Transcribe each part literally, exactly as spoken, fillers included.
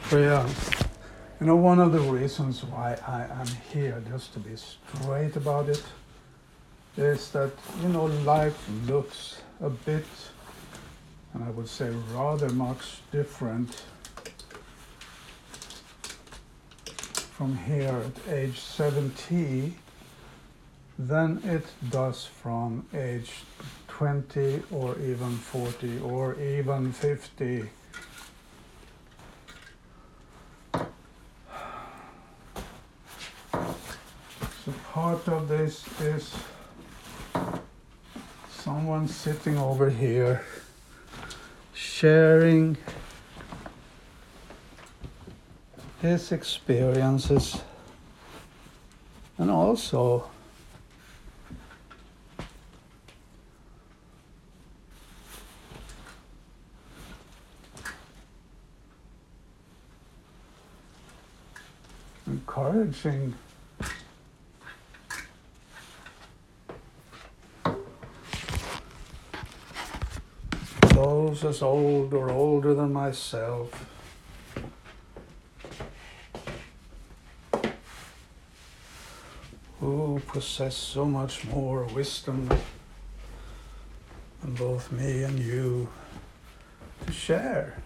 Priya, you know, one of the reasons why I am here, just to be straight about it, is that, you know, life looks a bit, and I would say rather much different from here at age seventy than it does from age twenty or even forty or even fifty. So part of this is someone sitting over here sharing his experiences and also encouraging those as old or older than myself who possess so much more wisdom than both me and you to share.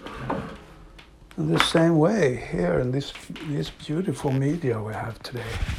In the same way, here in this, this beautiful media we have today.